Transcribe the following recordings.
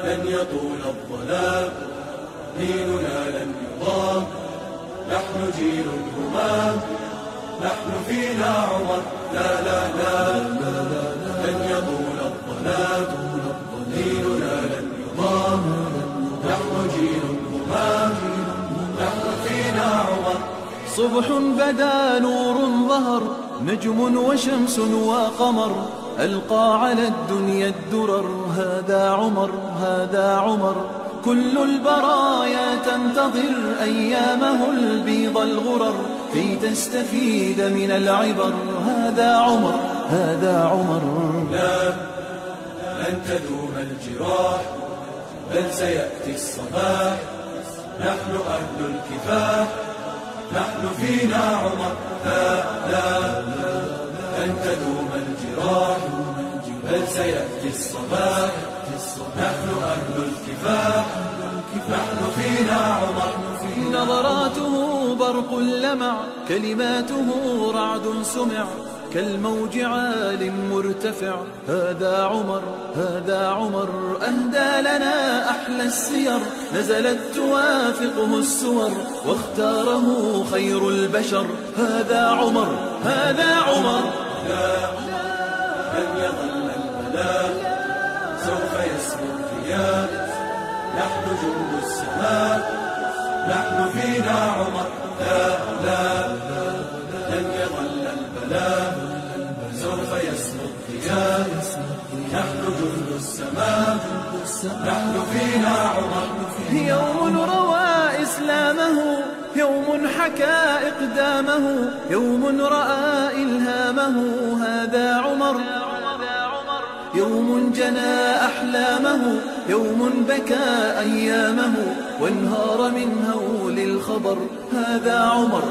لن يطول الظلام، ديننا لن يضام، نحن جيل همام، نحن فينا عمر، لا لا لا لن يطول الظلام، ديننا لن يضام، نحن جيل همام، نحن فينا عمر. صبح بدا نور ظهر، نجم وشمس وقمر، ألقى على الدنيا الدرر، هذا عمر هذا عمر. كل البرايا تنتظر أيامه البيض الغرر، كي تستفيد من العبر، هذا عمر هذا عمر. لا لن تدوم الجراح، بل سيأتي الصباح، نحن أهل الكفاح، نحن فينا عمر، لا لا لن تدوم الجراح، بل سيأتي الصباح، نحن أهل الكفاح، نحن فينا عمر. نظراته برق لمع، كلماته رعد سمع، كالموج عال مرتفع، هذا عمر هذا عمر. أهدى لنا أحلى السير، نزلت توافقه السور، واختاره خير البشر، هذا عمر هذا عمر. لا لن يظل البلاء، سوف يسمو الرياح، نحن جند السماء، نحن فينا عمر، لا لا لن يظل البلاء، سوف يسمو الرياح، نحن جند السماء، نحن فينا عمر. يوم روى إسلامه، يوم حكى إقدامه، يوم رأى إلهامه، هذا عمر. يوم جنى أحلامه، يوم بكى أيامه، وانهار من هول الخبر، هذا عمر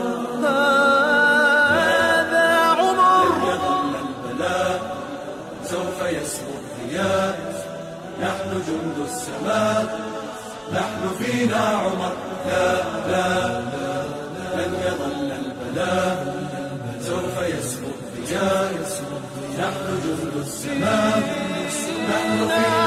هذا عمر. لن يظل البلاء، سوف يسمو الرياح، نحن جند السماء، نحن فينا عمر، لا لا لن يظل البلاء، سوف يسمو الرياح، نحن جند السماء، نحن فينا